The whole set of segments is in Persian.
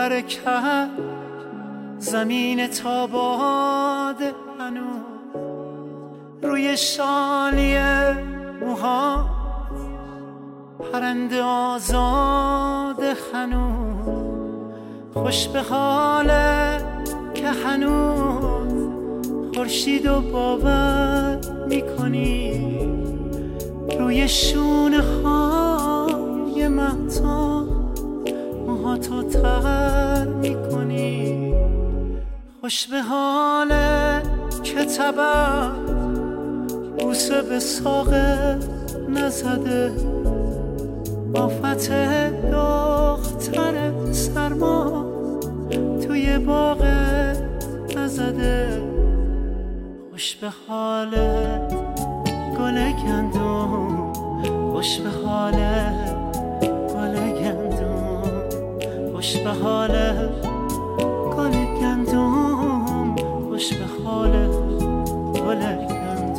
برکت زمین تا باده هنوز روی شالی موها پرنده آزاده هنوز خوش به حاله که هنوز خورشید و باور میکنی روی شونه های مهتاب موهاتو تر میکنی خوش به حاله که طبع بوسه به ساقه نزده آفت دختر سرما توی باغ نزده خوش به حالت گل گندم خوش به حالت گل گندم خوش به حالت گل گندم خوش به حالت گل گندم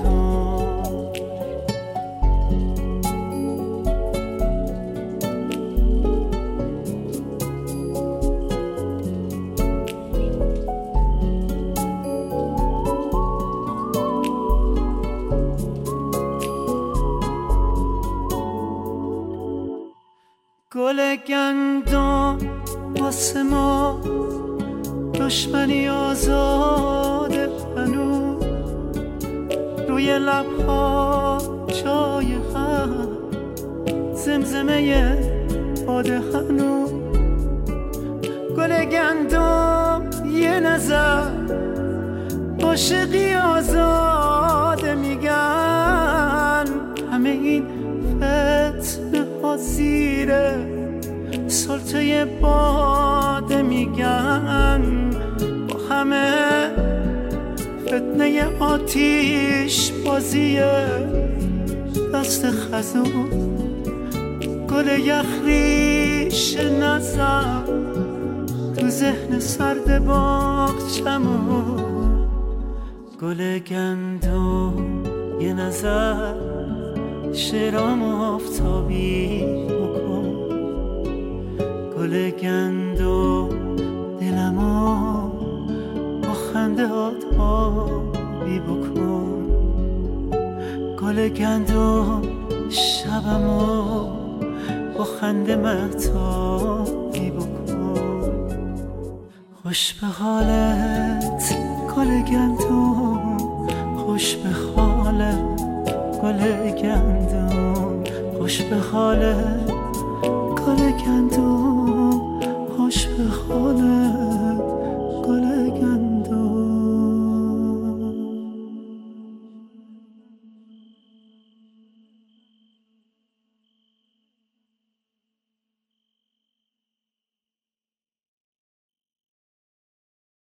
گل گندم واسه ما دشمنی آزاده هنوز روی لبها جای هم زمزمه باده هنوز گل گندم یه نظر عاشقی آزاده میگن همه این فتنه ها زیره سلطه باده میگن با همه فتنه آتیش بازیه دست خزون گل یخریش نزن تو ذهن سرد باغچمون گل گندم یه نظر شرام آفتابی بکن گل گندم دلمو با خنده آبی بکن گل گندم شبمو با خنده مهتابی بکن خوش به حالت گل گندم خوش به حالت گل گندم خوش به حالت گل گندم خوش به حالت